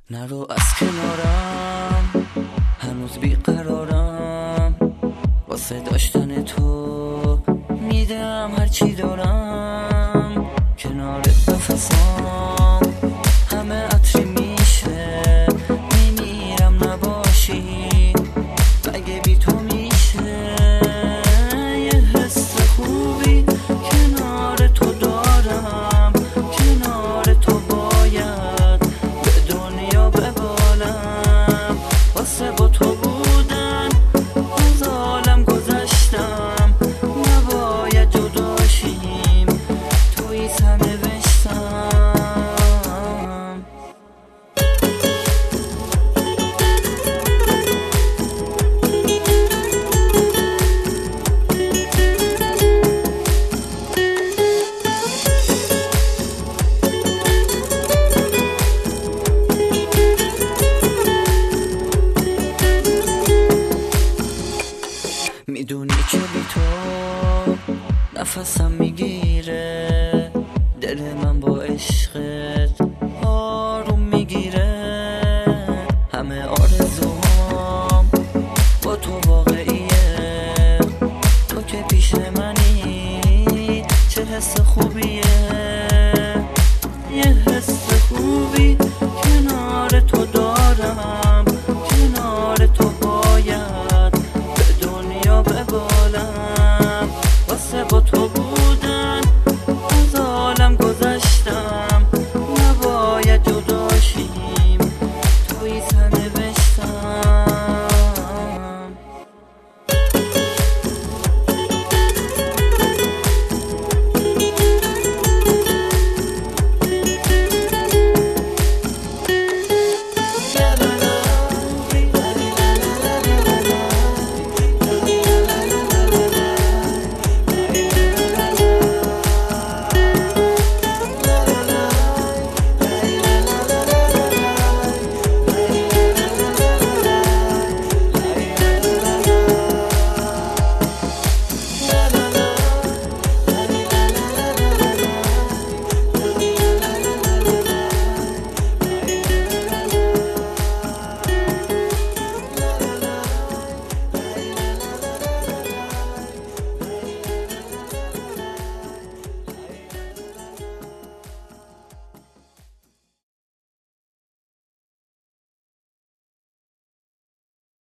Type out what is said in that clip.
نرو از کنارم، هنوز بیقرارم، واسه داشتن تو میدم هرچی دارم. کنارت نفسام همه عطری میشه، میمیرم نباشی، مگه بی تو میشه یه حس خوبی کنار تو دارم. کنار تو باید به دنیا ببالم، واسه با تو بودن از عالم گذشتم، نباید جداشیم توی سرنوشتم. میدونی که بی تو نفسم میگیره،